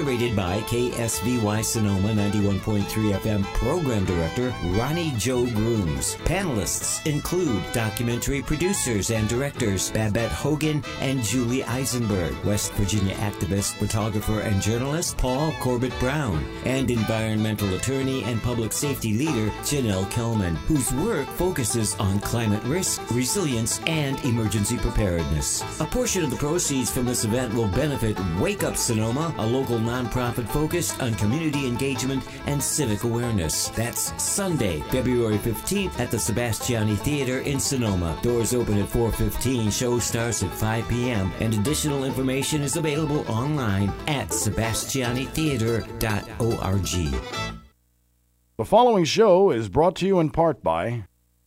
Narrated by KSVY Sonoma 91.3 FM Program Director Ronnie Joe Grooms. Panelists include documentary producers and directors Babette Hogan and Julie Eisenberg, West Virginia activist, photographer, and journalist Paul Corbett Brown, and environmental attorney and public safety leader Janelle Kelman, whose work focuses on climate risk, resilience, and emergency preparedness. A portion of the proceeds from this event will benefit Wake Up Sonoma, a local nonprofit focused on community engagement and civic awareness. That's Sunday, February 15th at the Sebastiani Theater in Sonoma. Doors open at 4:15, show starts at 5 p.m., and additional information is available online at sebastianitheater.org. The following show is brought to you in part by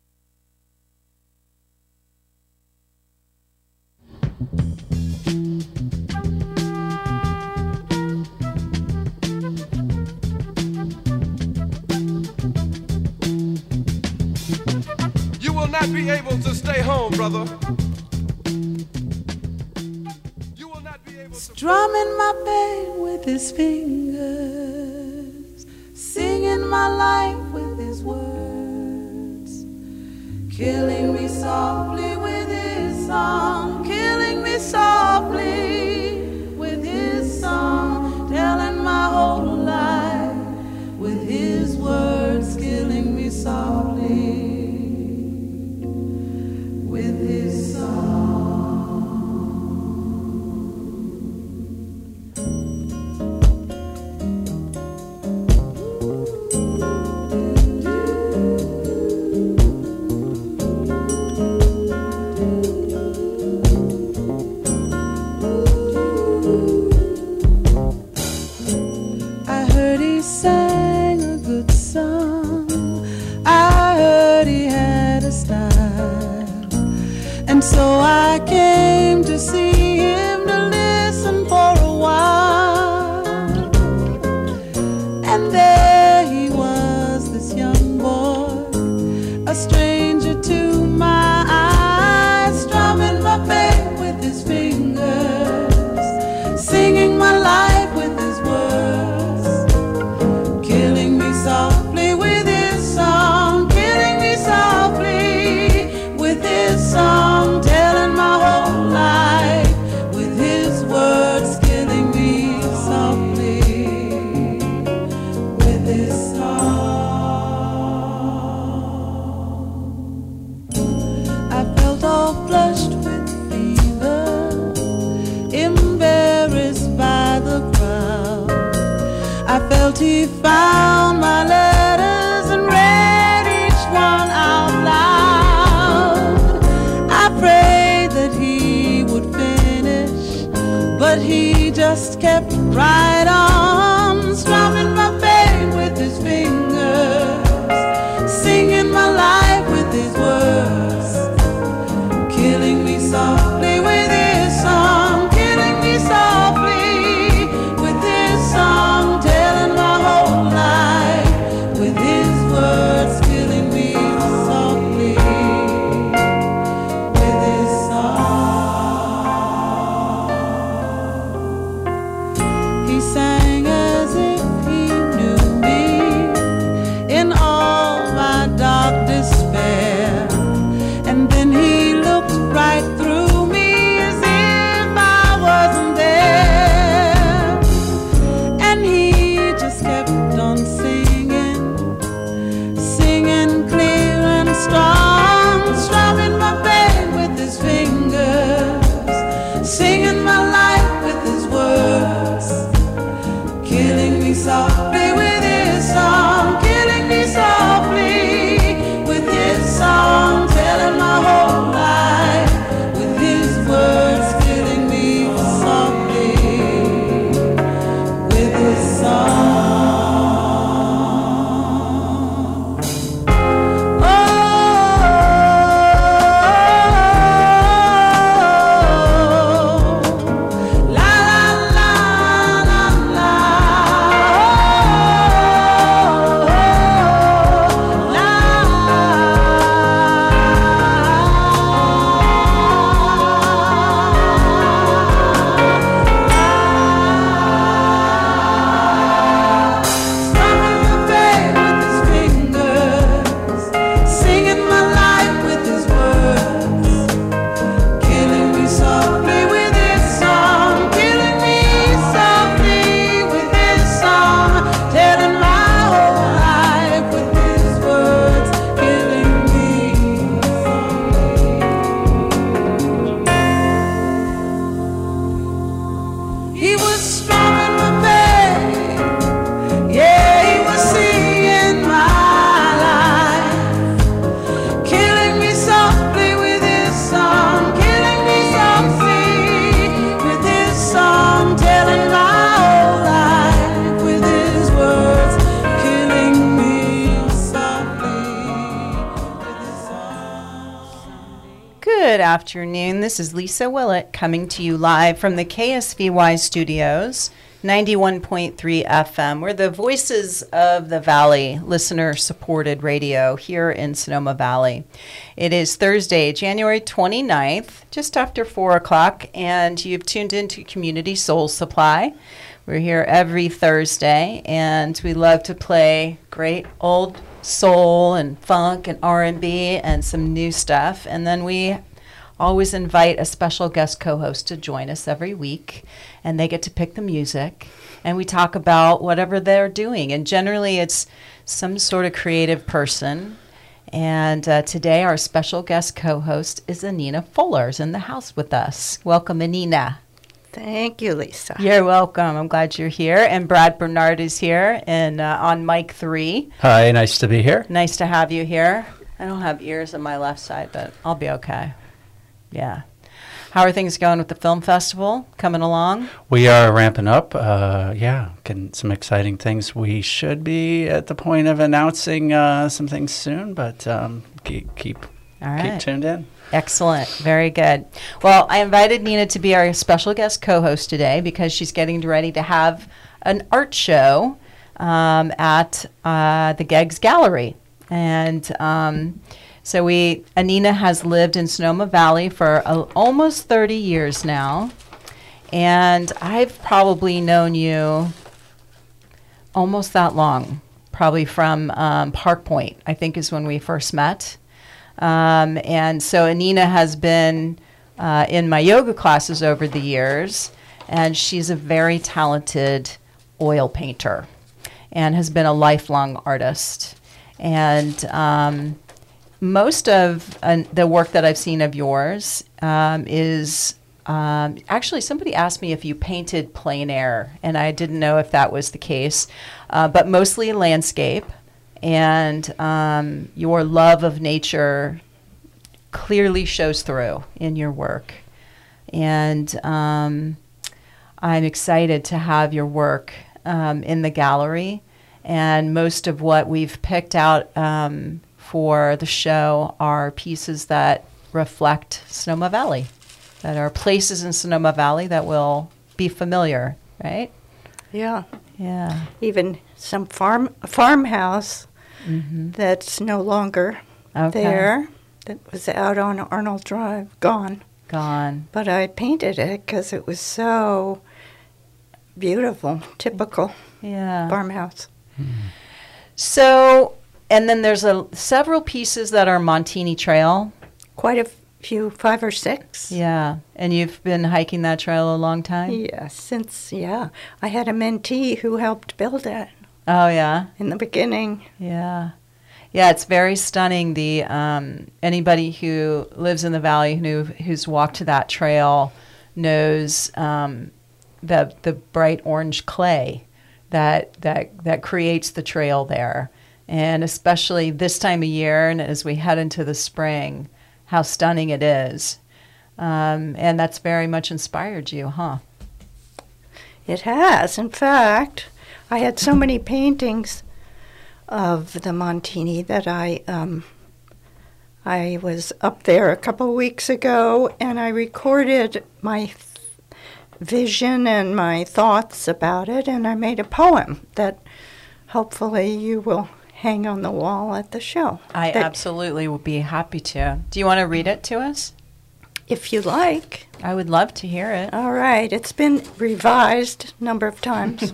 You will not be able to stay home, brother. You will not be able to. Strumming my pain with his fingers, singing my life with his words, killing me softly with his song, killing me softly with his song, telling my whole life with his words, killing me softly with his song. I heard he sang a good song, I heard he had a style, and so I came to see him to listen for a while. And there he was, this young boy, a stranger to my eyes, strumming my pain with his fingers, singing my life with his words, killing me softly with his song, killing me softly with his song, telling my whole life with his words, killing me softly with his song. I felt all flushed with fever, embarrassed by the crowd. I felt he found my letters and read each one out loud. I prayed that he would finish, but he just kept right on, strumming my pain with his fingers, singing my life with his words, killing me softly with his song, killing me softly with his song, telling my whole life with his words, killing me softly with his song. He sang as if he knew me in all my dark despair, and then he looked right through me as if I wasn't there, and he just kept on singing, singing clear and strong, strumming my pain with his fingers, singing my life with his words, killing me softly with his song, killing me softly with his song, telling my whole life with his words, killing me softly with his song. Oh, la la la la la. afternoon. This is Lisa Willett coming to you live from the KSVY studios, 91.3 FM. We're the voices of the Valley, listener-supported radio here in Sonoma Valley. It is Thursday, January 29th, just after 4 o'clock, and you've tuned into Community Soul Supply. We're here every Thursday, and we love to play great old soul and funk and R&B and some new stuff. And then we always invite a special guest co-host to join us every week, and they get to pick the music, and we talk about whatever they're doing. And generally, it's some sort of creative person. And today, our special guest co-host is Anina Fuller's in the house with us. Welcome, Anina. Thank you, Lisa. You're welcome. I'm glad you're here. And Brad Bernard is here and on mic 3. Hi, nice to be here. Nice to have you here. I don't have ears on my left side, but I'll be okay. Yeah. How are things going with the film festival? Coming along? We are ramping up. Getting some exciting things. We should be at the point of announcing some things soon, but keep tuned in. Excellent. Very good. Well, I invited Nina to be our special guest co-host today because she's getting ready to have an art show at the Geggs Gallery. And so Anina has lived in Sonoma Valley for almost 30 years now. And I've probably known you almost that long, probably from Park Point, I think is when we first met. And so Anina has been in my yoga classes over the years, and she's a very talented oil painter and has been a lifelong artist. And most of the work that I've seen of yours is actually somebody asked me if you painted plein air, and I didn't know if that was the case, but mostly landscape. And your love of nature clearly shows through in your work. And I'm excited to have your work in the gallery. And most of what we've picked out for the show are pieces that reflect Sonoma Valley, that are places in Sonoma Valley that will be familiar, right? Yeah. Yeah. Even some farmhouse that's no longer there, that was out on Arnold Drive, gone. But I painted it because it was so beautiful, typical farmhouse. So, and then there's several pieces that are Montini Trail. Quite a few, 5 or 6. Yeah, and you've been hiking that trail a long time? Yes, I had a mentee who helped build it. Oh, yeah? In the beginning. Yeah. Yeah, it's very stunning. The anybody who lives in the valley who's walked that trail knows the bright orange clay that creates the trail there. And especially this time of year and as we head into the spring, how stunning it is. And that's very much inspired you, huh? It has. In fact, I had so many paintings of the Montini that I was up there a couple of weeks ago, and I recorded my vision and my thoughts about it, and I made a poem that hopefully you will hang on the wall at the show. I absolutely would be happy to. Do you want to read it to us? If you like. I would love to hear it. All right. It's been revised a number of times.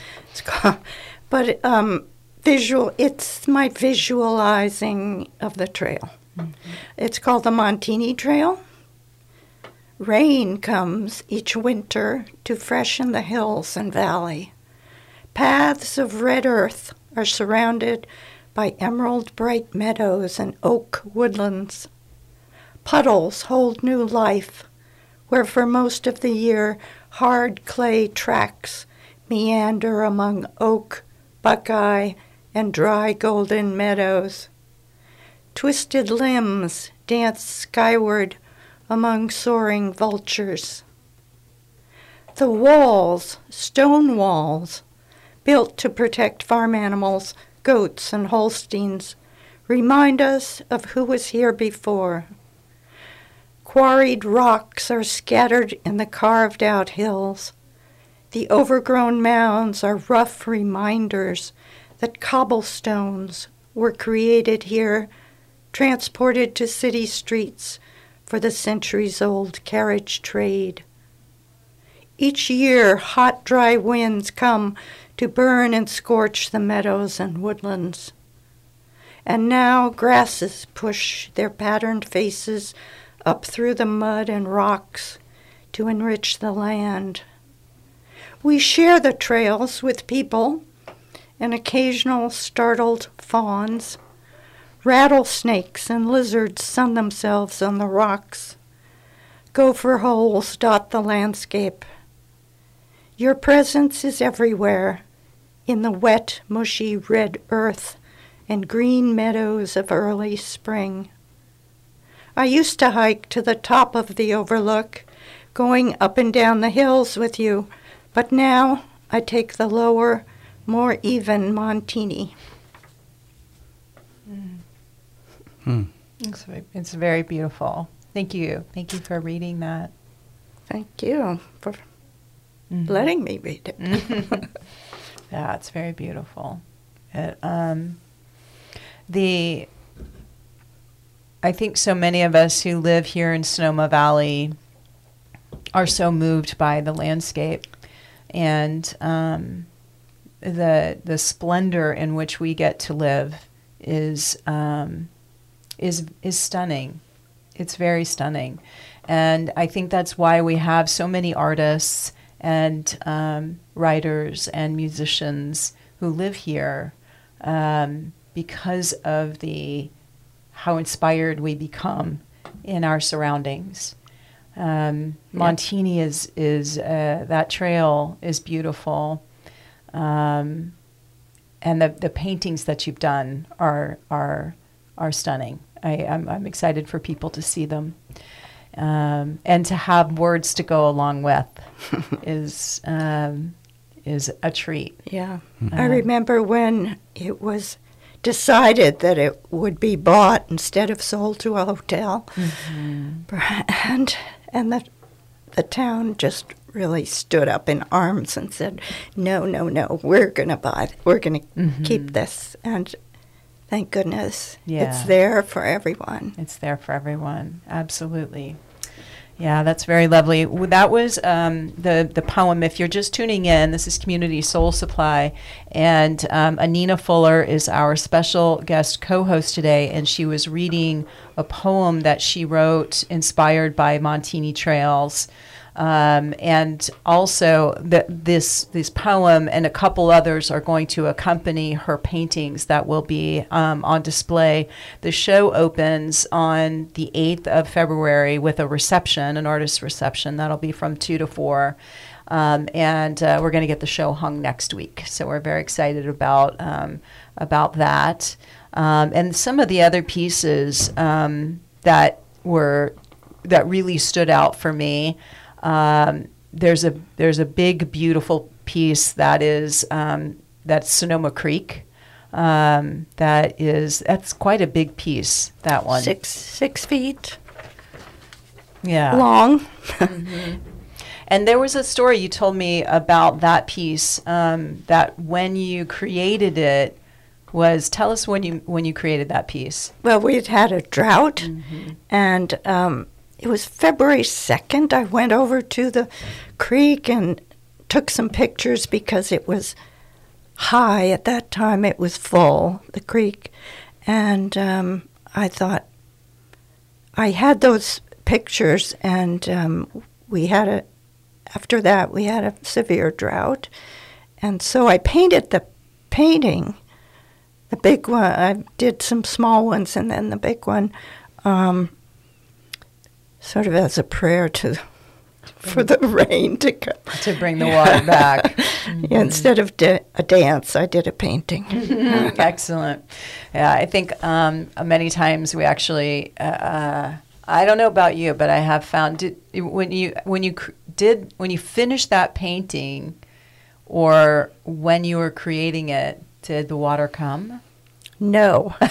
It's my visualizing of the trail. It's called the Montini Trail. Rain comes each winter to freshen the hills and valley. Paths of red earth are surrounded by emerald bright meadows and oak woodlands. Puddles hold new life, where for most of the year hard clay tracks meander among oak, buckeye, and dry golden meadows. Twisted limbs dance skyward among soaring vultures. The walls, stone walls, built to protect farm animals, goats and Holsteins, remind us of who was here before. Quarried rocks are scattered in the carved-out hills. The overgrown mounds are rough reminders that cobblestones were created here, transported to city streets for the centuries-old carriage trade. Each year, hot, dry winds come to burn and scorch the meadows and woodlands. And now grasses push their patterned faces up through the mud and rocks to enrich the land. We share the trails with people and occasional startled fawns. Rattlesnakes and lizards sun themselves on the rocks. Gopher holes dot the landscape. Your presence is everywhere, in the wet, mushy red earth and green meadows of early spring. I used to hike to the top of the overlook, going up and down the hills with you, but now I take the lower, more even Montini. It's very beautiful. Thank you. Thank you for reading that. Thank you for letting me read it. Yeah, it's very beautiful. I think so many of us who live here in Sonoma Valley are so moved by the landscape and the splendor in which we get to live is stunning. It's very stunning, and I think that's why we have so many artists and writers and musicians who live here, because of how inspired we become in our surroundings. Montini is that trail is beautiful, and the paintings that you've done are stunning. I'm excited for people to see them, and to have words to go along with is a treat. Yeah, I remember when it was decided that it would be bought instead of sold to a hotel, and the town just really stood up in arms and said, no, we're going to buy it. We're going to keep this. And thank goodness it's there for everyone. It's there for everyone. Absolutely. Yeah, that's very lovely. That was the poem. If you're just tuning in, this is Community Soul Supply, and Anina Fuller is our special guest co-host today, and she was reading a poem that she wrote inspired by Montini Trails. And also this poem and a couple others are going to accompany her paintings that will be on display. The show opens on the 8th of February with a reception, an artist reception. That'll be from 2 to 4. And we're going to get the show hung next week. So we're very excited about that. And some of the other pieces that really stood out for me. There's a big, beautiful piece that is that's Sonoma Creek. That's quite a big piece. That one, 6 feet. Yeah, long. Mm-hmm. And there was a story you told me about that piece. That when you created it tell us when you created that piece. Well, we'd had a drought, and it was February 2nd. I went over to the creek and took some pictures because it was high. At that time, it was full, the creek. And I thought, I had those pictures, and after that, we had a severe drought. And so I painted the painting, the big one. I did some small ones, and then the big one, sort of as a prayer for the rain to come. To bring the water back. Yeah, instead of a dance, I did a painting. Excellent. Yeah, I think many times we actually, I don't know about you, but I have found when you finished that painting, or when you were creating it, did the water come? No. No?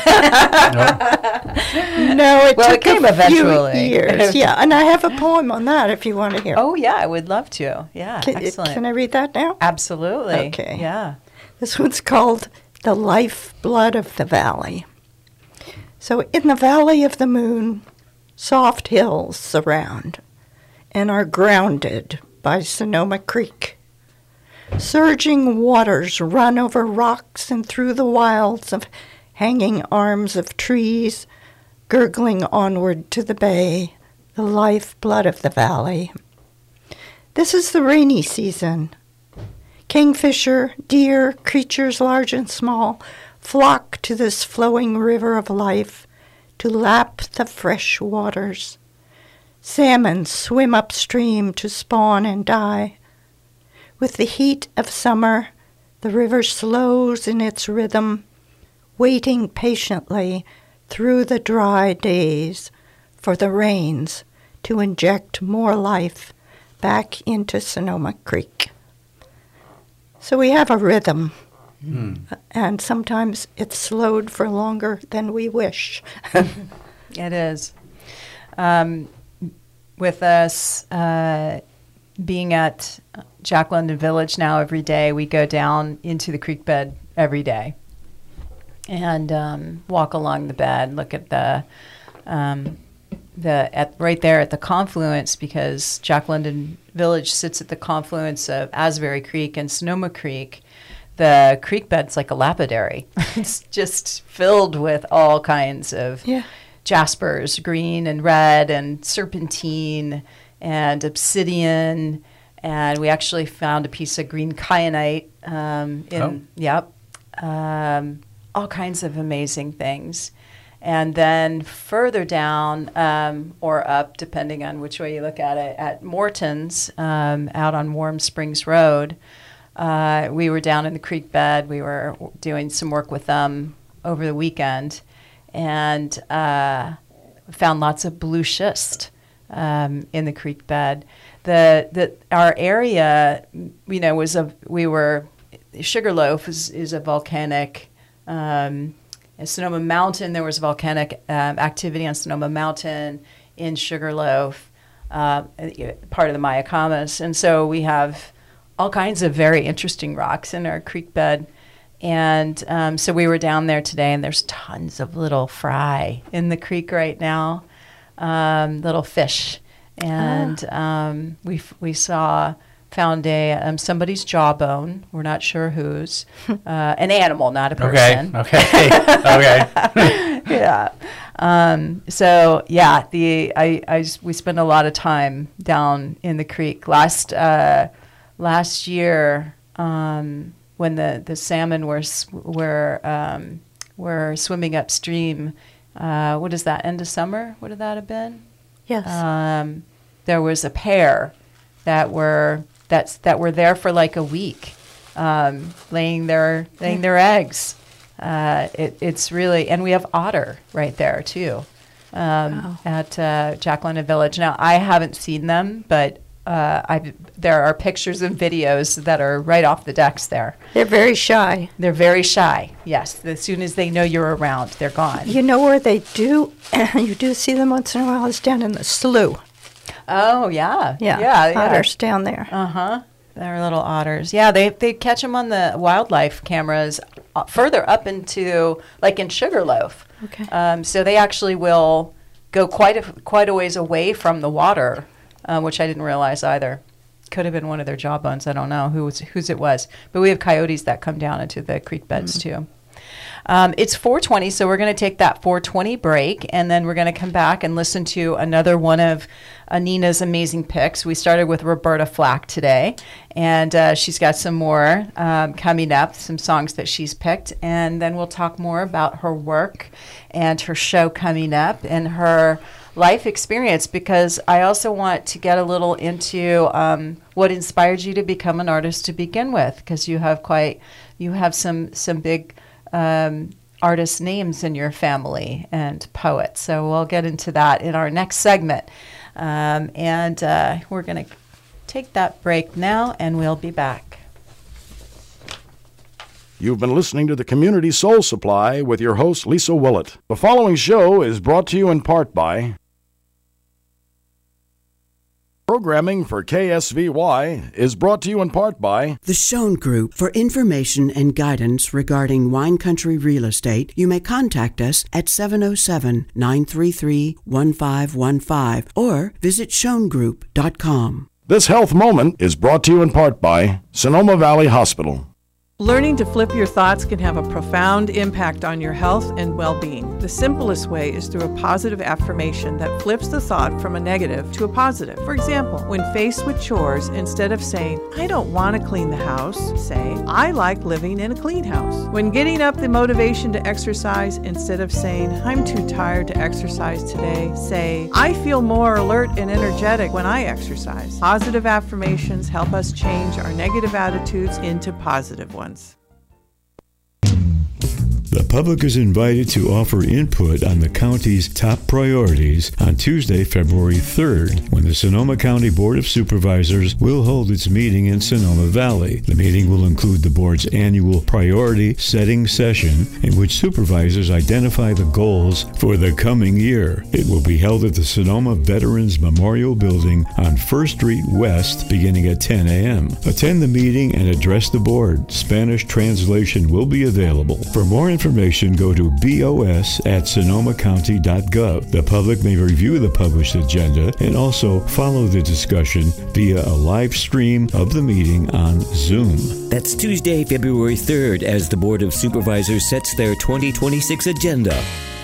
No, it Well, it took came a eventually. few years. Yeah, and I have a poem on that if you want to hear. Oh, yeah, I would love to. Yeah, excellent. Can I read that now? Absolutely. Okay. Yeah. This one's called The Lifeblood of the Valley. So in the valley of the moon, soft hills surround and are grounded by Sonoma Creek. Surging waters run over rocks and through the wilds of hanging arms of trees, gurgling onward to the bay, the lifeblood of the valley. This is the rainy season. Kingfisher, deer, creatures large and small, flock to this flowing river of life to lap the fresh waters. Salmon swim upstream to spawn and die. With the heat of summer, the river slows in its rhythm, waiting patiently through the dry days for the rains to inject more life back into Sonoma Creek. So we have a rhythm, and sometimes it's slowed for longer than we wish. It is. With us being at Jack London Village now every day, we go down into the creek bed every day and walk along the bed, look at right there at the confluence, because Jack London Village sits at the confluence of Asbury Creek and Sonoma Creek. The creek bed's like a lapidary. It's just filled with all kinds of jaspers, green and red, and serpentine and obsidian. And we actually found a piece of green kyanite all kinds of amazing things. And then further down or up, depending on which way you look at it, at Morton's out on Warm Springs Road, we were down in the creek bed. We were doing some work with them over the weekend and found lots of blue schist in the creek bed. Our area, Sugarloaf is a volcanic. In Sonoma Mountain, there was volcanic activity on Sonoma Mountain in Sugarloaf, part of the Mayacamas. And so we have all kinds of very interesting rocks in our creek bed. And so we were down there today, and there's tons of little fry in the creek right now, little fish. And we found somebody's jawbone. We're not sure whose. An animal, not a person. Okay. Yeah. We spend a lot of time down in the creek. Last year, when the salmon were swimming upstream, what is that? End of summer? Would that have been? Yes. There was a pair that were there for like a week, laying their eggs. It's really, and we have otter right there too, at Jack London Village. Now I haven't seen them, but there are pictures and videos that are right off the decks there. They're very shy. They're very shy. Yes, as soon as they know you're around, they're gone. You know where they do? You do see them once in a while. Is down in the slough. Oh yeah. Otters down there. They're little otters. Yeah, they catch them on the wildlife cameras further up into, like in Sugarloaf. Okay. So they actually will go quite a ways away from the water, which I didn't realize either. Could have been one of their jawbones. I don't know whose it was. But we have coyotes that come down into the creek beds too. It's 4:20, so we're going to take that 4:20 break, and then we're going to come back and listen to another one of Nina's amazing picks. We started with Roberta Flack today, and she's got some more coming up, some songs that she's picked, and then we'll talk more about her work and her show coming up and her life experience, because I also want to get a little into what inspired you to become an artist to begin with, because you have some big artist names in your family and poets. So we'll get into that in our next segment. And we're going to take that break now, and we'll be back. You've been listening to the Community Soul Supply with your host, Lisa Willett. The following show is brought to you in part by programming for KSVY is brought to you in part by The Schoen Group. For information and guidance regarding wine country real estate, you may contact us at 707-933-1515 or visit schoengroup.com. This health moment is brought to you in part by Sonoma Valley Hospital. Learning to flip your thoughts can have a profound impact on your health and well-being. The simplest way is through a positive affirmation that flips the thought from a negative to a positive. For example, when faced with chores, instead of saying, I don't want to clean the house, say, I like living in a clean house. When getting up the motivation to exercise, instead of saying, I'm too tired to exercise today, say, I feel more alert and energetic when I exercise. Positive affirmations help us change our negative attitudes into positive ones. The public is invited to offer input on the county's top priorities on Tuesday, February 3rd, when the Sonoma County Board of Supervisors will hold its meeting in Sonoma Valley. The meeting will include the board's annual priority setting session, in which supervisors identify the goals for the coming year. It will be held at the Sonoma Veterans Memorial Building on First Street West, beginning at 10 a.m. Attend the meeting and address the board. Spanish translation will be available. For more information, go to bos@sonomacounty.gov. The public may review the published agenda and also follow the discussion via a live stream of the meeting on Zoom. That's Tuesday, February 3rd, as the Board of Supervisors sets their 2026 agenda.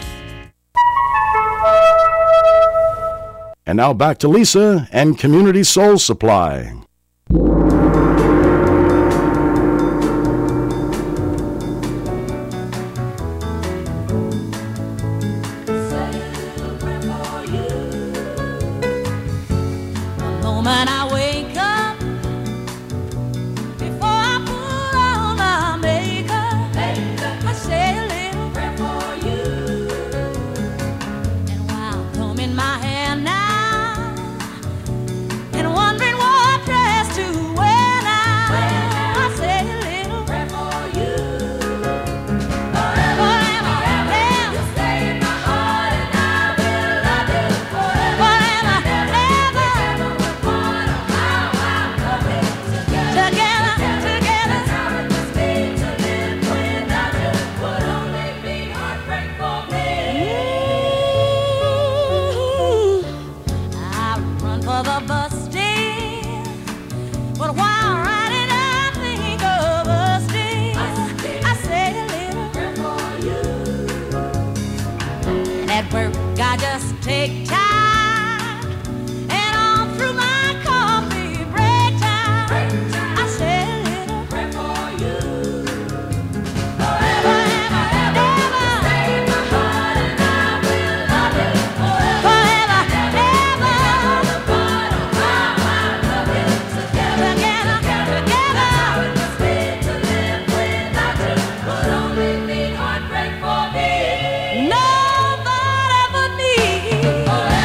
And now back to Lisa and Community Soul Supply. Nobody but me.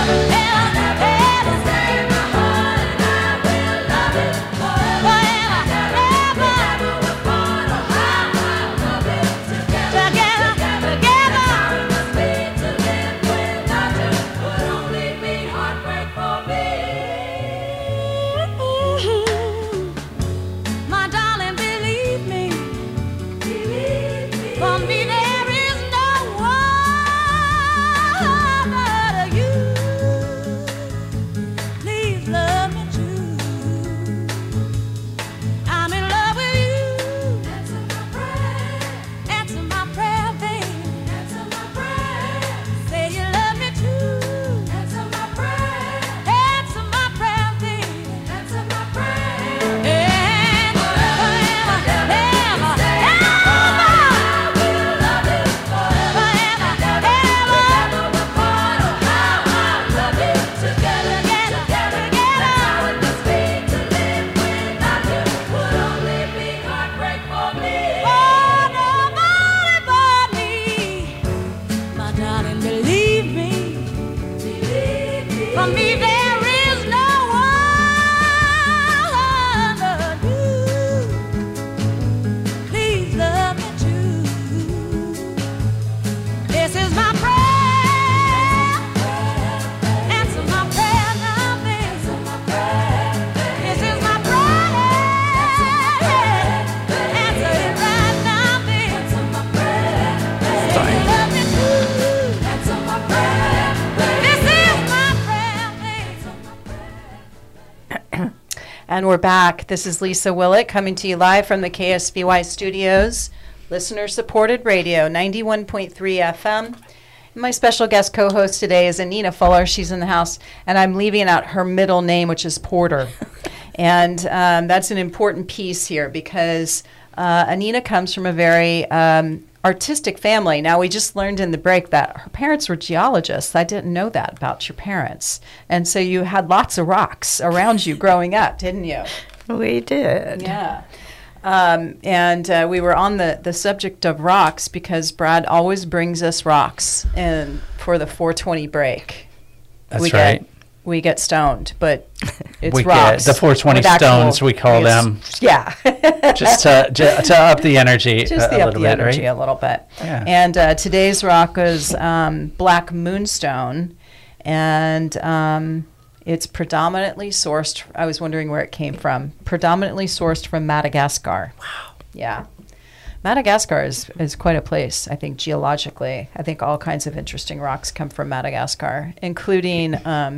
And we're back. This is Lisa Willett coming to you live from the KSVY studios, listener-supported radio, 91.3 FM. My special guest co-host today is Anina Fuller. She's in the house, and I'm leaving out her middle name, which is Porter. And that's an important piece here because Anina comes from a very artistic family. Now, we just learned in the break that her parents were geologists. I didn't know that about your parents. And so you had lots of rocks around you growing up, didn't you? We did. Yeah. And we were on the subject of rocks because Brad always brings us rocks for the 420 break. That's right. We get stoned, but it's we rocks. Get the 420 stones, we call them. Yeah. just to up the energy just a up little the bit, energy right? a little bit. Yeah. And today's rock is Black Moonstone, and it's predominantly sourced. I was wondering where it came from. Predominantly sourced from Madagascar. Wow. Yeah. Madagascar is quite a place, I think, geologically. I think all kinds of interesting rocks come from Madagascar, including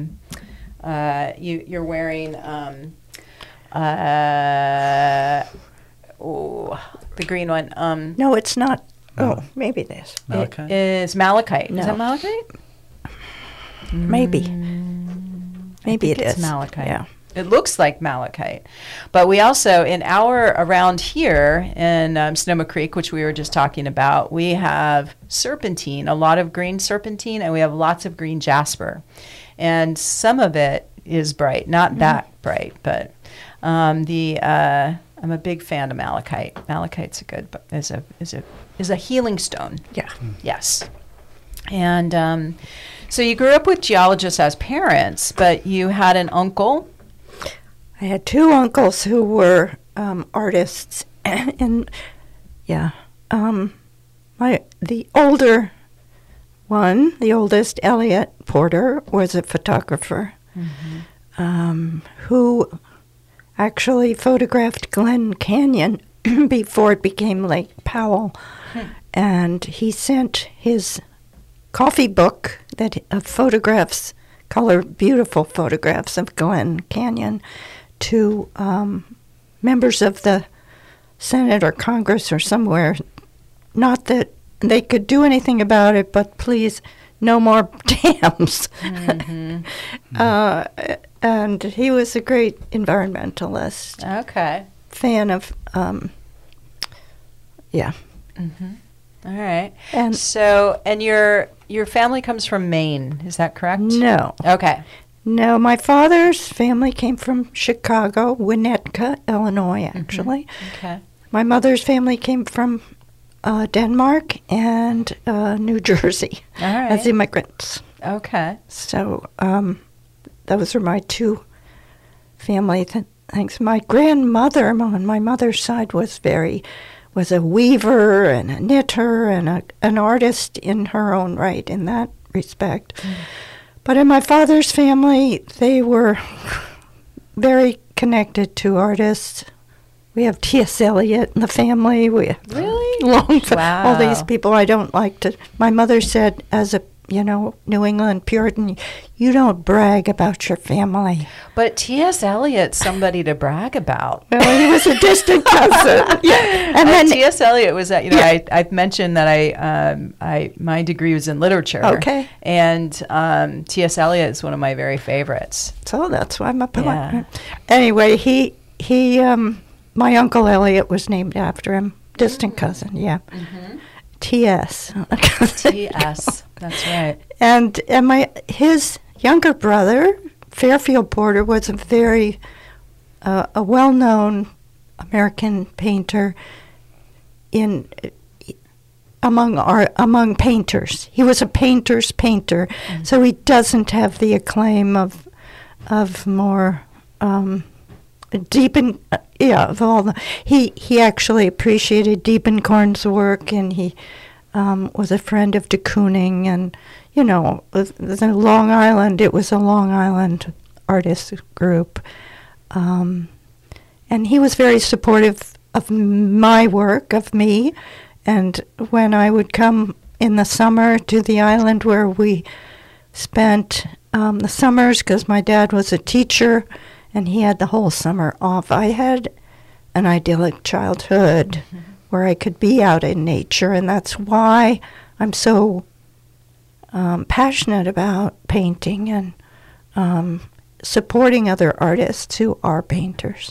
you're wearing the green one. No, it's not. Oh, maybe this. Malachite? It is malachite. No. Is that malachite? Maybe. Maybe it It's is. malachite. Yeah. It looks like malachite. But we also, around here in Sonoma Creek, which we were just talking about, we have serpentine, a lot of green serpentine, and we have lots of green jasper. And some of it is bright, not that bright, but I'm a big fan of malachite. Malachite's is a healing stone. Yeah. Yes. And so you grew up with geologists as parents, but you had an uncle. I had two uncles who were artists, and the older one, the oldest, Elliot Porter, was a photographer who actually photographed Glen Canyon before it became Lake Powell, and he sent his coffee book of photographs, beautiful photographs of Glen Canyon, to members of the Senate or Congress or somewhere. Not that they could do anything about it, but please, no more dams. And he was a great environmentalist. Okay. Fan of, All right. And so, and your family comes from Maine, is that correct? No. Okay. No, my father's family came from Chicago, Winnetka, Illinois, actually. Okay. My mother's family came from Denmark and New Jersey as immigrants. Okay. So those are my two family things. My grandmother on my mother's side was a weaver and a knitter and an artist in her own right in that respect. But in my father's family, they were very connected to artists. We have T.S. Eliot in the family. We have all these people. I don't like to. My mother said, as a New England Puritan, you don't brag about your family. But T.S. Eliot's somebody to brag about. Well, he was a distant cousin. Yeah, and then T.S. Eliot was that. I've mentioned that I my degree was in literature. Okay. And T.S. Eliot is one of my very favorites. So that's why I'm a poet. Yeah. Anyway, he my Uncle Eliot was named after him. Distant cousin. Yeah. T.S. T.S. That's right. And his younger brother, Fairfield Porter, was a very a well-known American painter among painters. He was a painter's painter, so he doesn't have the acclaim of more of all the. He actually appreciated Diepenkorn's work, and he was a friend of de Kooning, and the Long Island. It was a Long Island artist group, and he was very supportive of my work, of me. And when I would come in the summer to the island where we spent the summers, because my dad was a teacher, and he had the whole summer off. I had an idyllic childhood where I could be out in nature, and that's why I'm so passionate about painting and supporting other artists who are painters.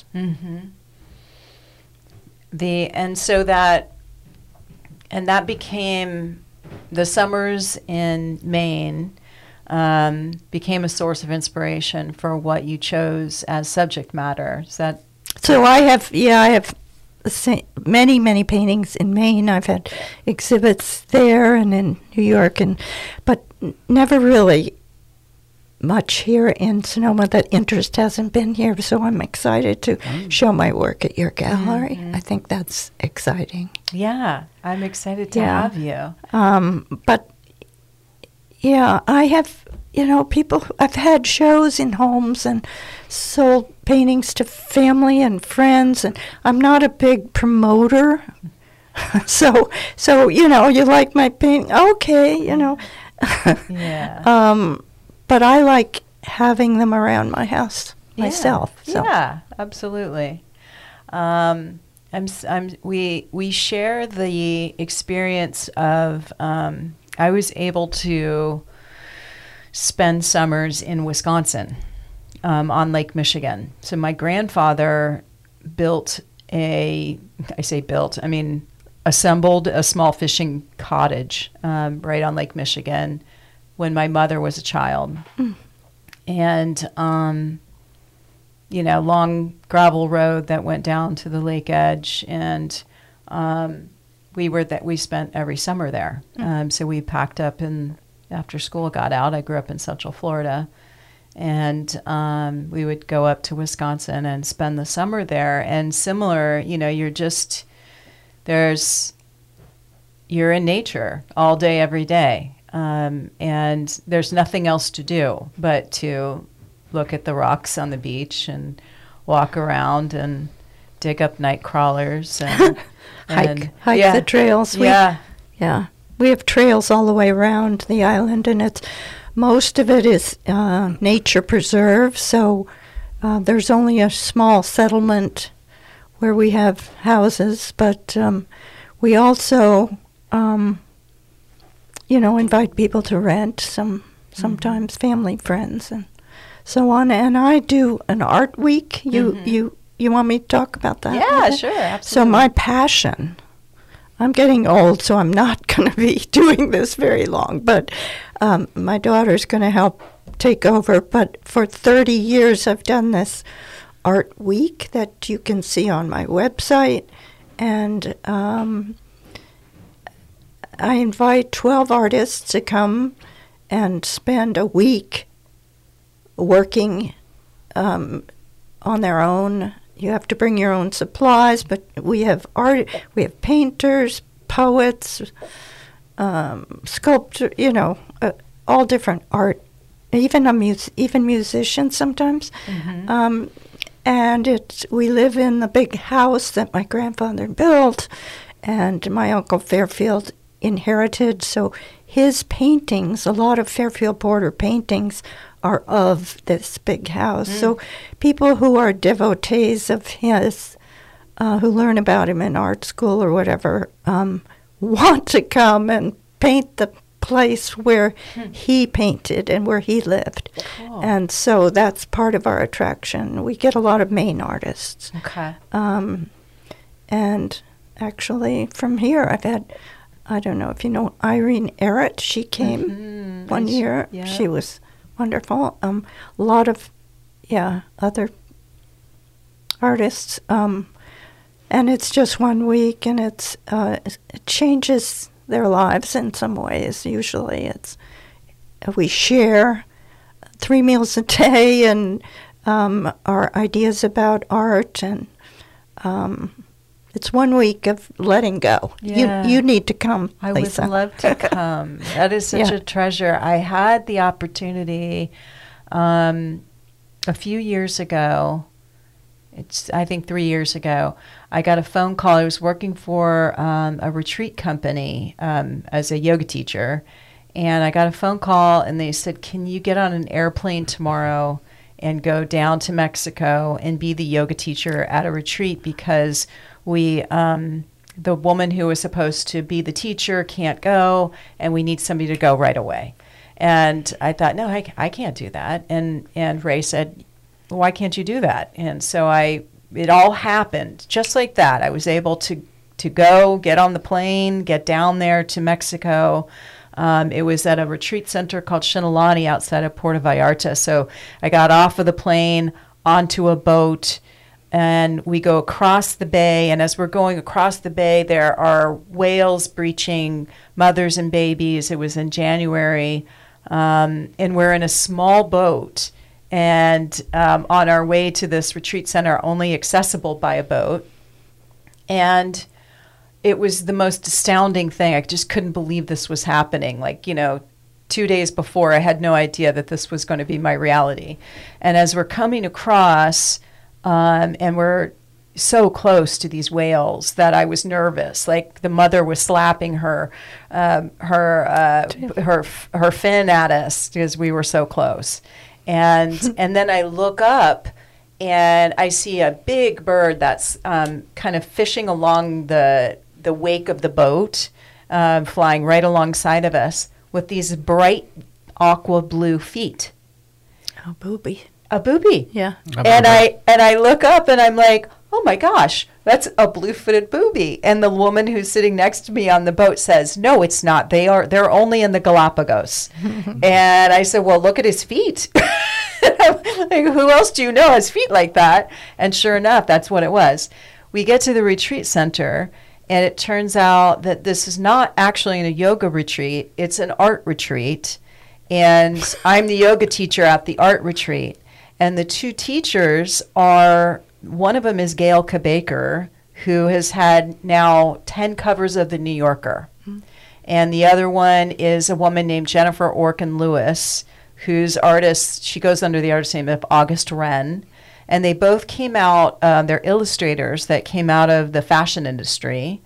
That became the summers in Maine. Became a source of inspiration for what you chose as subject matter. Is that so? I have many paintings in Maine. I've had exhibits there and in New York, but never really much here in Sonoma. That interest hasn't been here, so I'm excited to show my work at your gallery. I think that's exciting. Yeah, I'm excited to have you. But yeah, I have, I've had shows in homes and sold paintings to family and friends, and I'm not a big promoter. so you like my painting, okay, Yeah. But I like having them around my house myself. So. Yeah, absolutely. We share the experience of. I was able to spend summers in Wisconsin on Lake Michigan. So my grandfather assembled a small fishing cottage right on Lake Michigan when my mother was a child. And, long gravel road that went down to the lake edge. And we spent every summer there. So we packed up and after school got out. I grew up in Central Florida. And we would go up to Wisconsin and spend the summer there. And similar, you're in nature all day, every day. And there's nothing else to do but to look at the rocks on the beach and walk around and dig up night crawlers and hike the trails. We have trails all the way around the island, and most of it is nature preserve. So there's only a small settlement where we have houses, but we also invite people to rent, sometimes family, friends, and so on. And I do an art week. You want me to talk about that? Yeah, sure, absolutely. So my passion, I'm getting old, so I'm not going to be doing this very long, but my daughter's going to help take over. But for 30 years, I've done this art week that you can see on my website, and I invite 12 artists to come and spend a week working on their own. You have to bring your own supplies, but we have painters, poets, sculptors, all different art, even musicians sometimes. And we live in the big house that my grandfather built, and my Uncle Fairfield inherited. So his paintings, a lot of Fairfield Porter paintings, are of this big house. So people who are devotees of his, who learn about him in art school or whatever, want to come and paint the place where he painted and where he lived. Cool. And so that's part of our attraction. We get a lot of Maine artists. Okay. And actually from here I've had, I don't know if you know Irene Errett. She came one year. Yeah. She was wonderful. A lot of, other artists. And it's just 1 week, and it changes their lives in some ways. Usually we share 3 meals a day and our ideas about art, and it's 1 week of letting go. Yeah. You need to come, I Lisa. would love to come. That is such a treasure. I had the opportunity a few years ago. I think 3 years ago. I got a phone call. I was working for a retreat company as a yoga teacher, and I got a phone call, and they said, "Can you get on an airplane tomorrow and go down to Mexico and be the yoga teacher at a retreat because the woman who was supposed to be the teacher can't go, and we need somebody to go right away. And I thought, no, I can't do that. And Ray said, why can't you do that? And so it all happened just like that. I was able to go, get on the plane, get down there to Mexico. It was at a retreat center called Shinalani outside of Puerto Vallarta. So I got off of the plane onto a boat, and we go across the bay. And as we're going across the bay, there are whales breaching mothers and babies. It was in January. And we're in a small boat and on our way to this retreat center, only accessible by a boat. And it was the most astounding thing. I just couldn't believe this was happening. 2 days before, I had no idea that this was going to be my reality. And as we're coming across, and we're so close to these whales that I was nervous. Like the mother was slapping her fin at us because we were so close. And then I look up and I see a big bird that's kind of fishing along the wake of the boat, flying right alongside of us with these bright aqua blue feet. Oh, booby. A booby. Yeah. And I look up and I'm like, oh my gosh, that's a blue-footed booby. And the woman who's sitting next to me on the boat says, no, it's not. They're only in the Galapagos. And I said, well, look at his feet. Like, who else do you know has feet like that? And sure enough, that's what it was. We get to the retreat center, and it turns out that this is not actually a yoga retreat. It's an art retreat. And I'm the yoga teacher at the art retreat. And the two teachers are, one of them is Gail Kabaker, who has had now 10 covers of the New Yorker. Mm-hmm. And the other one is a woman named Jennifer Orkin Lewis, whose artist, she goes under the artist name of August Wren. And they both came out, they're illustrators that came out of the fashion industry.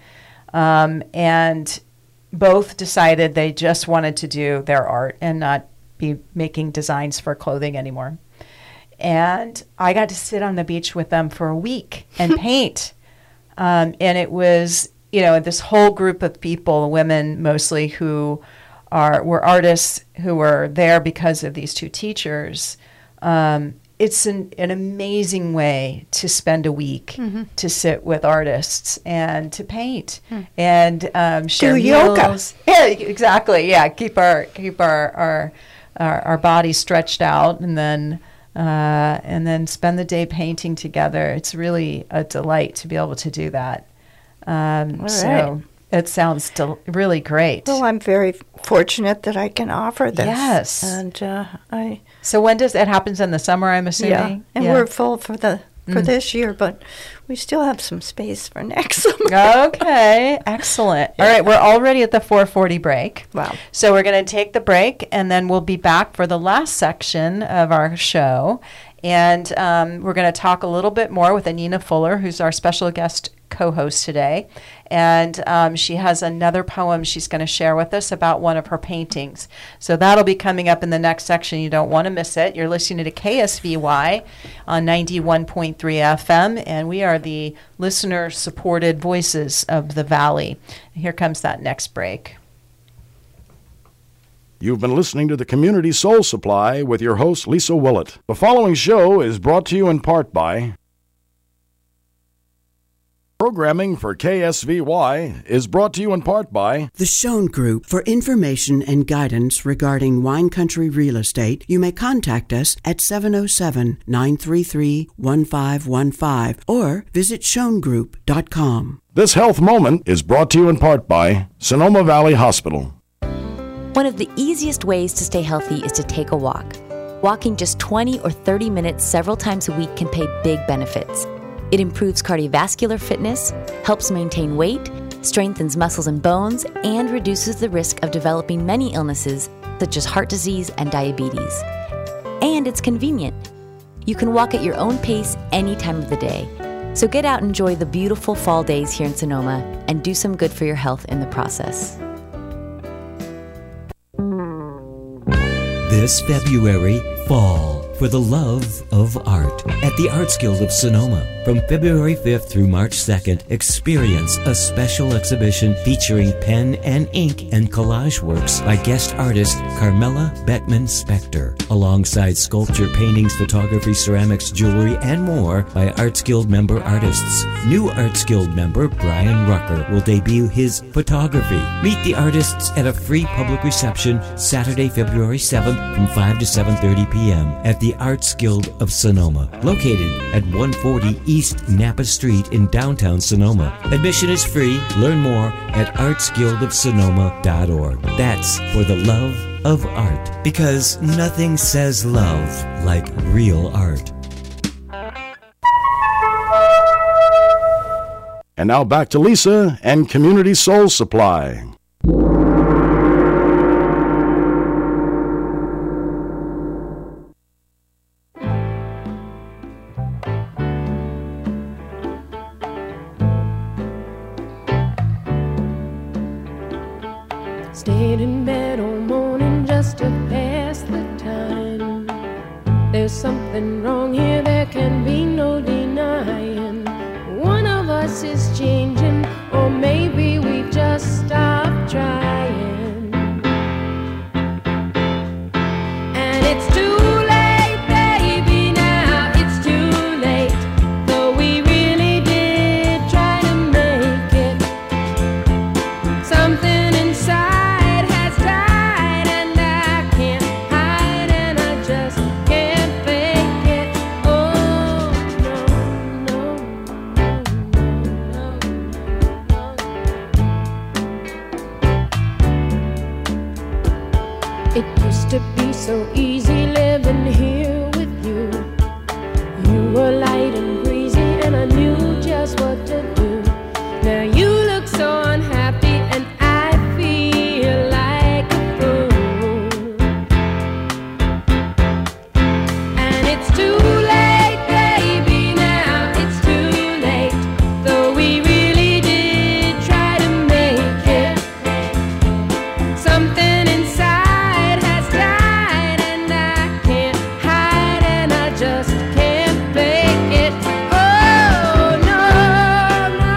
And both decided they just wanted to do their art and not be making designs for clothing anymore. And I got to sit on the beach with them for a week and paint. And it was, this whole group of people, women mostly, who were artists who were there because of these two teachers. It's an amazing way to spend a week, to sit with artists and to paint and share meals. Yeah, exactly. Yeah, keep our bodies stretched out, and then spend the day painting together. It's really a delight to be able to do that. So it sounds really great. Well, I'm very fortunate that I can offer this. Yes. And So when does it happens in the summer, I'm assuming? Yeah, and we're full for this year, but we still have some space for next summer. Okay, excellent. Yeah. All right, we're already at the 4:40 break. Wow. So we're going to take the break, and then we'll be back for the last section of our show. And we're going to talk a little bit more with Anina Fuller, who's our special guest co-host today. And she has another poem she's going to share with us about one of her paintings. So that'll be coming up in the next section. You don't want to miss it. You're listening to KSVY on 91.3 FM, and we are the listener-supported voices of the Valley. Here comes that next break. You've been listening to the Community Soul Supply with your host, Lisa Willett. The following show is brought to you in part by... Programming for KSVY is brought to you in part by... The Schoen Group. For information and guidance regarding wine country real estate, you may contact us at 707-933-1515 or visit schoengroup.com. This health moment is brought to you in part by Sonoma Valley Hospital. One of the easiest ways to stay healthy is to take a walk. Walking just 20 or 30 minutes several times a week can pay big benefits. It improves cardiovascular fitness, helps maintain weight, strengthens muscles and bones, and reduces the risk of developing many illnesses such as heart disease and diabetes. And it's convenient. You can walk at your own pace any time of the day. So get out and enjoy the beautiful fall days here in Sonoma and do some good for your health in the process. This February, fall for the love of art at the Arts Guild of Sonoma. From February 5th through March 2nd, experience a special exhibition featuring pen and ink and collage works by guest artist Carmela Beckman Spector, alongside sculpture, paintings, photography, ceramics, jewelry, and more by Arts Guild member artists. New Arts Guild member Brian Rucker will debut his photography. Meet the artists at a free public reception Saturday, February 7th from 5 to 7:30 p.m. at the Arts Guild of Sonoma, located at 140 East Napa Street in downtown Sonoma. Admission is free. Learn more at artsguildofsonoma.org. That's for the love of art, because nothing says love like real art. And now back to Lisa and Community Soul Supply. Stayed in bed all morning just to pass the time. There's something wrong here, there can be no denying. One of us is changing, or maybe we just stopped trying. And it's too late, baby, now it's too late. Though we really did try to make it. Something inside has died, and I can't hide, and I just can't fake it. Oh, no, no, no, no. It used to be so easy living here with you. You were light and breezy, and I knew just what to do. Now you look so unhappy, and I feel like a fool. And it's too late, baby, now it's too late. Though we really did try to make it. Something inside has died, and I can't hide, and I just can't fake it. Oh, no, no.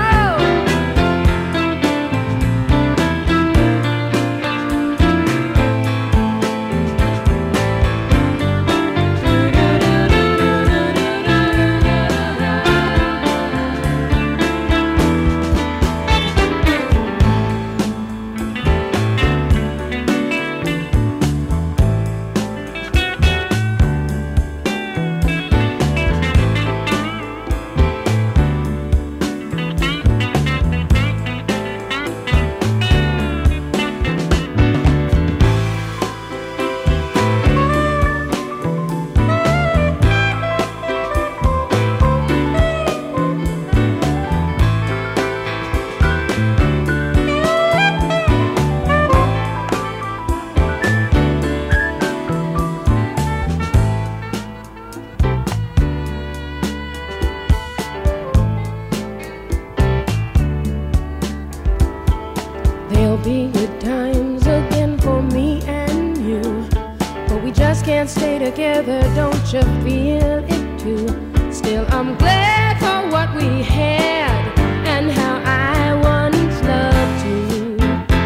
There'll be good times again for me and you, but we just can't stay together, don't you feel it too? Still, I'm glad for what we had and how I once loved you.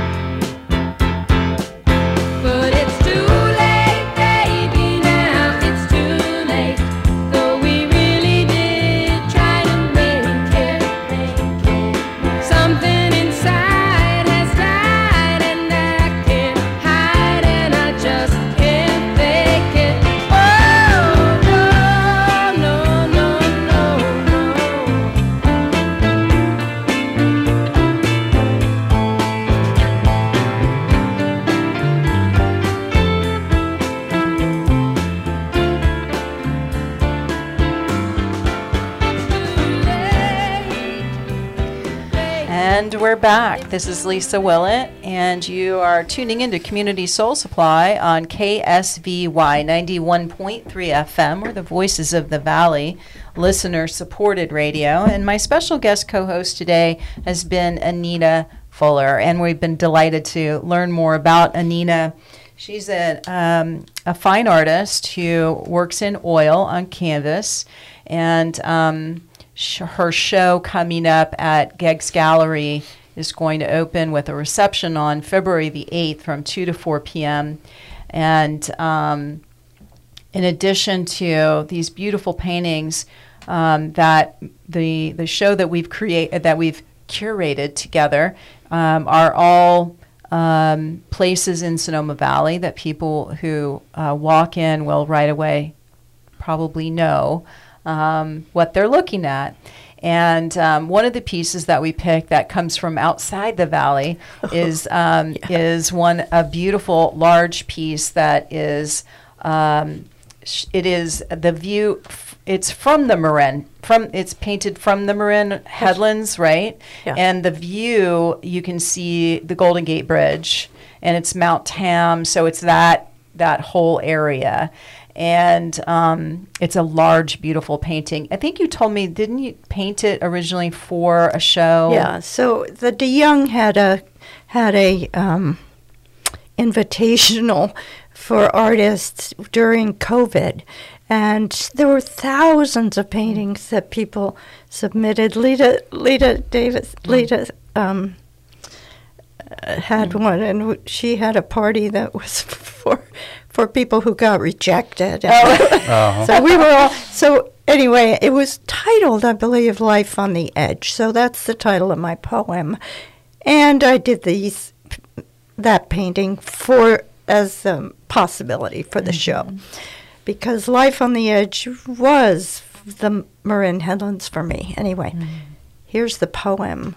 But it's too late, baby, now it's too late. Though we really did try to make it. Something inside has died, and I can't hide, and I just can't fake it. Oh, no, no, no, no, And we're back. This is Lisa Willett, and you are tuning into Community Soul Supply on KSVY 91.3 FM. We're the Voices of the Valley, listener-supported radio. And my special guest co-host today has been Anita Fuller, and we've been delighted to learn more about Anita. She's a fine artist who works in oil on canvas, and her show coming up at Geggs Gallery is going to open with a reception on February the 8th from 2 to 4 p.m. And in addition to these beautiful paintings, that the show that we've curated together are all places in Sonoma Valley that people who walk in will right away probably know what they're looking at. And one of the pieces that we picked that comes from outside the valley is a beautiful large piece that is it is the view. It's from the Marin. It's painted from the Marin headlands, right? Yeah. And the view, you can see the Golden Gate Bridge, and it's Mount Tam, so it's that whole area. And it's a large, beautiful painting. I think you told me, didn't you paint it originally for a show? Yeah. So the DeYoung had a invitational for artists during COVID. And there were thousands of paintings that people submitted. Lita Davis had one, and she had a party that was for people who got rejected. So we were all. So anyway, it was titled, I believe, "Life on the Edge." So that's the title of my poem, and I did that painting as a possibility for the show. Because Life on the Edge was the Marin Headlands for me. Anyway, here's the poem.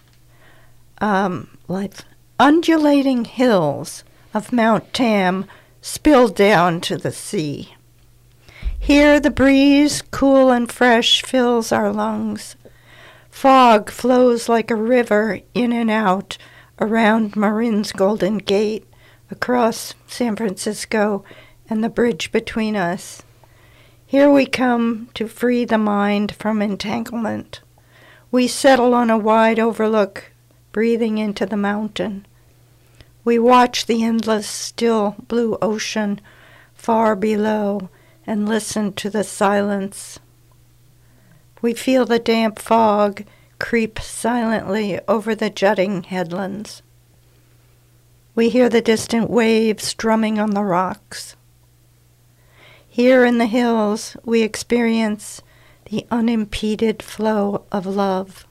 Undulating hills of Mount Tam spill down to the sea. Here the breeze, cool and fresh, fills our lungs. Fog flows like a river in and out around Marin's Golden Gate, across San Francisco, and the bridge between us. Here we come to free the mind from entanglement. We settle on a wide overlook, breathing into the mountain. We watch the endless, still blue ocean far below and listen to the silence. We feel the damp fog creep silently over the jutting headlands. We hear the distant waves drumming on the rocks. Here in the hills, we experience the unimpeded flow of love.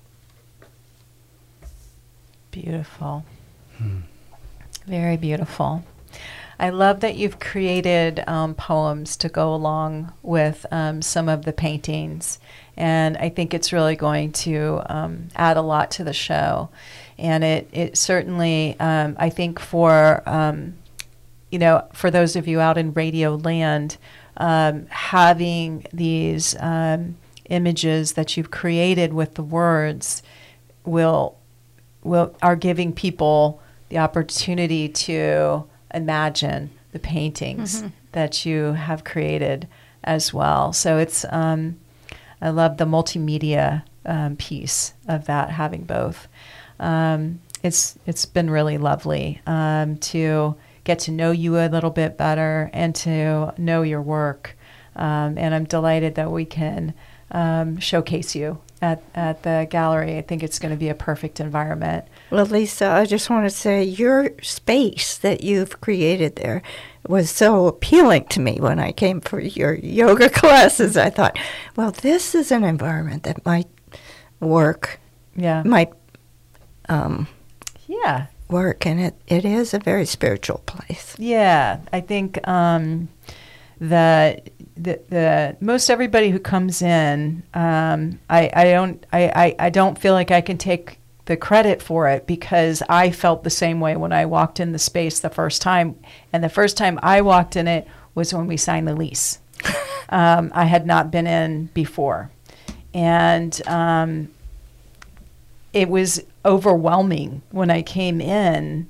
Beautiful. Very beautiful. I love that you've created poems to go along with some of the paintings, and I think it's really going to add a lot to the show. And it certainly, I think for those of you out in Radio Land, having these images that you've created with the words are giving people the opportunity to imagine the paintings that you have created as well. So it's I love the multimedia piece of that, having both. It's been really lovely to get to know you a little bit better and to know your work. And I'm delighted that we can showcase you at the gallery. I think it's going to be a perfect environment. Well, Lisa, I just want to say your space that you've created there was so appealing to me when I came for your yoga classes. I thought, well, this is an environment that might work. Yeah. Might work, and it is a very spiritual place. Yeah, I think that the most everybody who comes in, I don't feel like I can take the credit for it, because I felt the same way when I walked in the space the first time, and the first time I walked in it was when we signed the lease. I had not been in before, and it was overwhelming when I came in,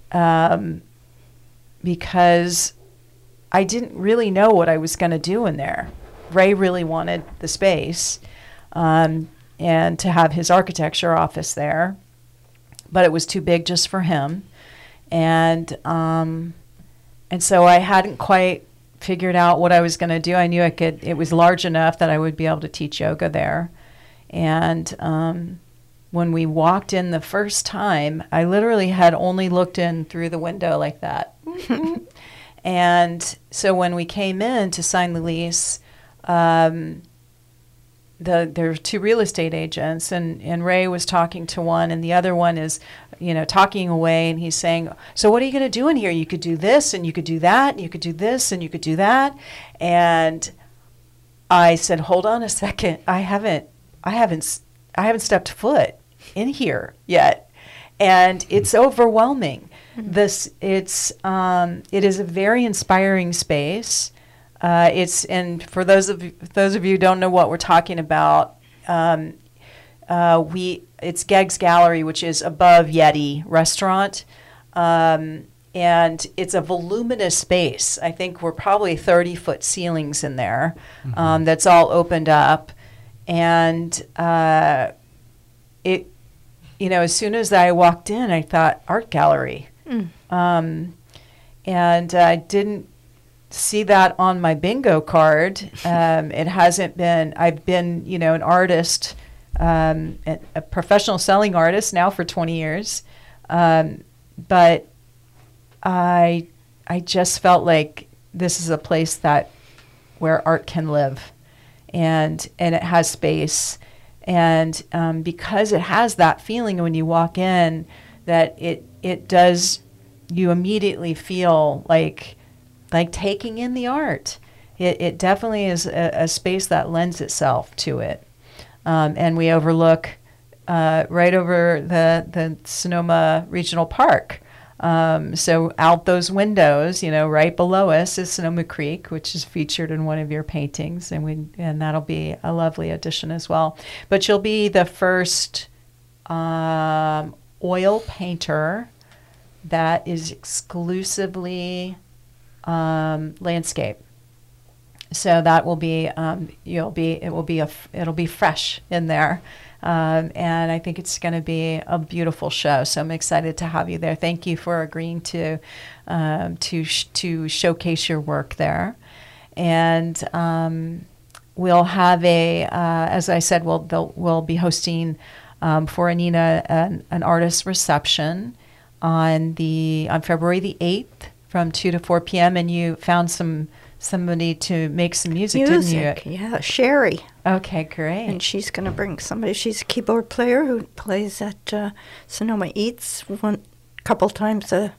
because I didn't really know what I was going to do in there. Ray really wanted the space and to have his architecture office there, but it was too big just for him. And and so I hadn't quite figured out what I was going to do. I knew it was large enough that I would be able to teach yoga there. And when we walked in the first time, I literally had only looked in through the window like that. And so when we came in to sign the lease, there were 2 real estate agents, and Ray was talking to one, and the other one is, talking away, and he's saying, so what are you going to do in here? You could do this, and you could do that, and you could do this, and you could do that. And I said, hold on a second. I haven't stepped foot in here yet. And it's overwhelming. It is a very inspiring space. And for those of you who don't know what we're talking about, it's Geg's Gallery, which is above Yeti Restaurant, and it's a voluminous space. I think we're probably 30-foot ceilings in there. That's all opened up, and as soon as I walked in, I thought art gallery. And I didn't see that on my bingo card. It hasn't been. I've been, an artist, a professional selling artist now for 20 years. But I just felt like this is a place where art can live, and it has space. And because it has that feeling when you walk in, that it does, you immediately feel like taking in the art. It definitely is a space that lends itself to it. And we overlook right over the Sonoma Regional Park. So out those windows, right below us is Sonoma Creek, which is featured in one of your paintings, and that'll be a lovely addition as well. But you'll be the first oil painter that is exclusively landscape. So that will be it'll be fresh in there. And I think it's going to be a beautiful show. So I'm excited to have you there. Thank you for agreeing to showcase your work there. And we'll have as I said, we'll be hosting for Anina an artist reception on February the 8th from 2 to 4 p.m. And you found somebody to make some music, didn't you? Yeah, Sherry. Okay, great. And she's going to bring somebody. She's a keyboard player who plays at Sonoma Eats a couple times a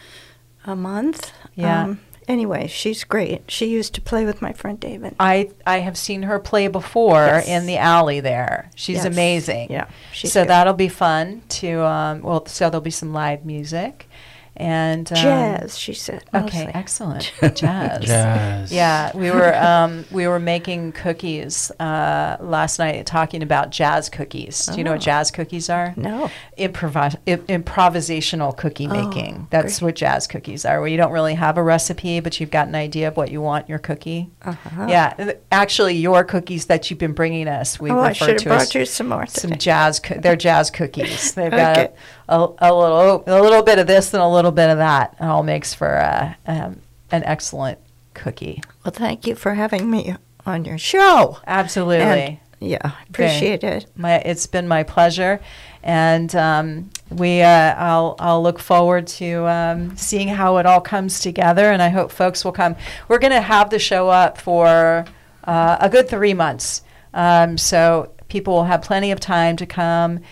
month. Yeah. Anyway, she's great. She used to play with my friend David. I have seen her play before in the alley there. She's amazing. Yeah, so good. That'll be fun to, so there'll be some live music. And jazz, she said. Okay, excellent. Jazz. Jazz. Yeah, we were making cookies last night, talking about jazz cookies. Do you know what jazz cookies are? No. Improvisational cookie making. That's great. What jazz cookies are, where you don't really have a recipe, but you've got an idea of what you want in your cookie. Yeah, actually, your cookies that you've been bringing us, we refer I should to have brought you some more. Some jazz. They're jazz cookies. They've got a little bit of this and a little bit of that. It all makes for an excellent cookie. Well, thank you for having me on your show. Absolutely. And, appreciate it. It's been my pleasure, and I'll look forward to seeing how it all comes together, and I hope folks will come. We're going to have the show up for a good 3 months, so people will have plenty of time to come,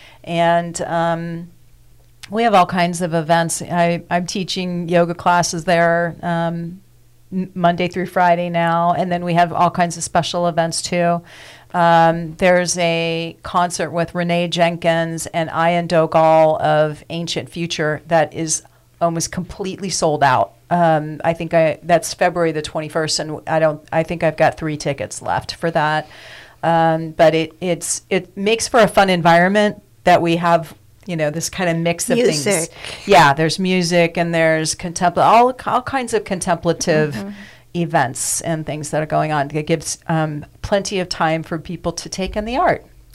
and we have all kinds of events. I'm teaching yoga classes there Monday through Friday now, and then we have all kinds of special events too. There's a concert with Renee Jenkins and Ian Dogal of Ancient Future that is almost completely sold out. I think that's February the 21st, and I think I've got 3 tickets left for that. But it makes for a fun environment that we have. This kind of mix of things. Yeah, there's music and there's all kinds of contemplative events and things that are going on. It gives plenty of time for people to take in the art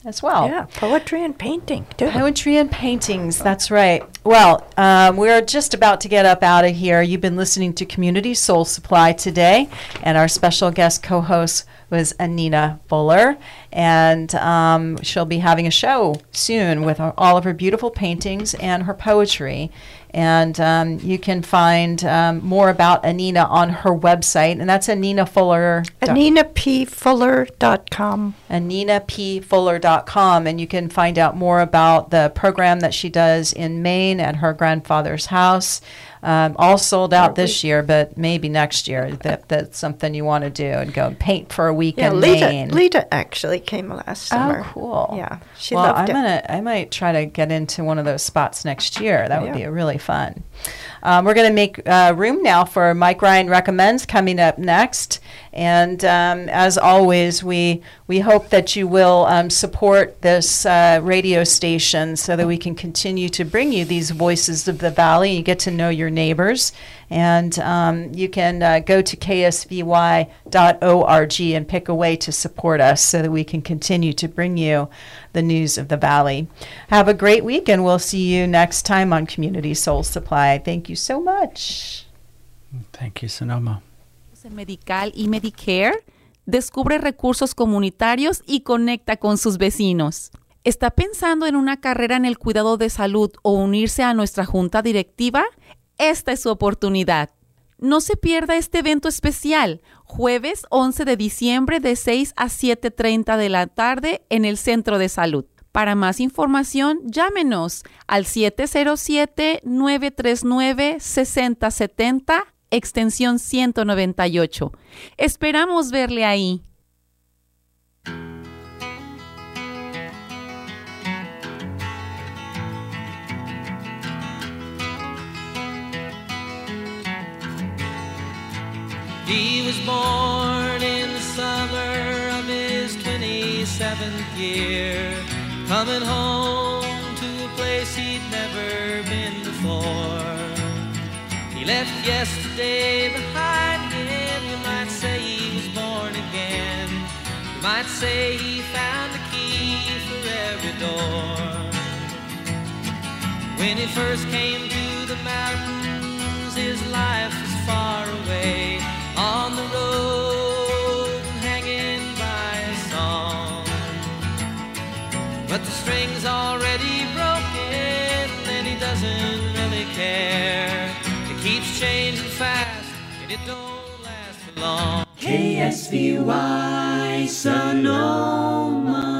as well. Yeah, poetry and painting, too. Poetry and paintings, that's right. Well, we're just about to get up out of here. You've been listening to Community Soul Supply today, and our special guest co-host was Anina Fuller, and she'll be having a show soon with all of her beautiful paintings and her poetry. And you can find more about Anina on her website, and that's Anina Fuller. AninaPFuller.com. AninaPFuller.com, and you can find out more about the program that she does in Maine at her grandfather's house. All sold out this year, but maybe next year that's something you want to do and go and paint for a week in Maine. Lita actually came last summer. Oh, cool. Yeah, she loved it. I might try to get into one of those spots next year. That would be really fun. We're going to make room now for Mike Ryan Recommends coming up next. And as always, we hope that you will support this radio station so that we can continue to bring you these voices of the Valley. You get to know your neighbors. And you can go to ksvy.org and pick a way to support us so that we can continue to bring you the news of the Valley. Have a great week, and we'll see you next time on Community Soul Supply. Thank you so much. Thank you, Sonoma. Medical y Medicare, descubre recursos comunitarios y conecta con sus vecinos. ¿Está pensando en una carrera en el cuidado de salud o unirse a nuestra junta directiva? Esta es su oportunidad. No se pierda este evento especial, jueves 11 de diciembre de 6 a 7:30 de la tarde en el Centro de Salud. Para más información, llámenos al 707-939-6070, extensión 198. Esperamos verle ahí. He was born in the summer of his 27th year, coming home to a place he'd never been before. He left yesterday behind him. You might say he was born again. You might say he found a key for every door. When he first came to the mountains, his life was far away, on the road, hanging by a song. But the string's already broken, and he doesn't really care. It keeps changing fast, and it don't last for long. KSVY Sonoma.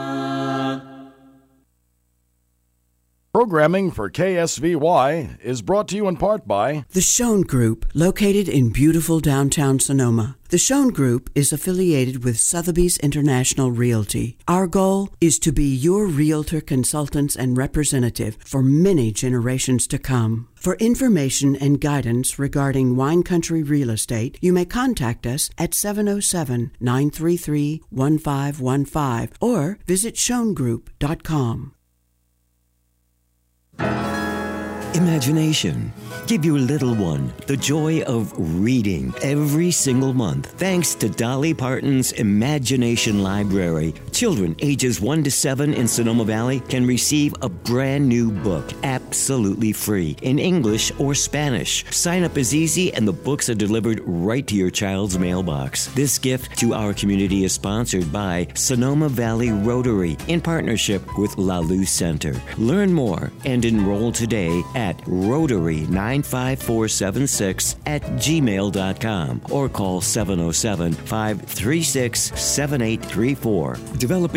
Programming for KSVY is brought to you in part by The Schoen Group, located in beautiful downtown Sonoma. The Schoen Group is affiliated with Sotheby's International Realty. Our goal is to be your realtor, consultants, and representative for many generations to come. For information and guidance regarding wine country real estate, you may contact us at 707-933-1515 or visit schoengroup.com. Imagination. Give your little one the joy of reading every single month. Thanks to Dolly Parton's Imagination Library, children ages 1 to 7 in Sonoma Valley can receive a brand new book absolutely free in English or Spanish. Sign up is easy and the books are delivered right to your child's mailbox. This gift to our community is sponsored by Sonoma Valley Rotary in partnership with La Luz Center. Learn more and enroll today at Rotary95476@gmail.com or call 707-536-7834. Developing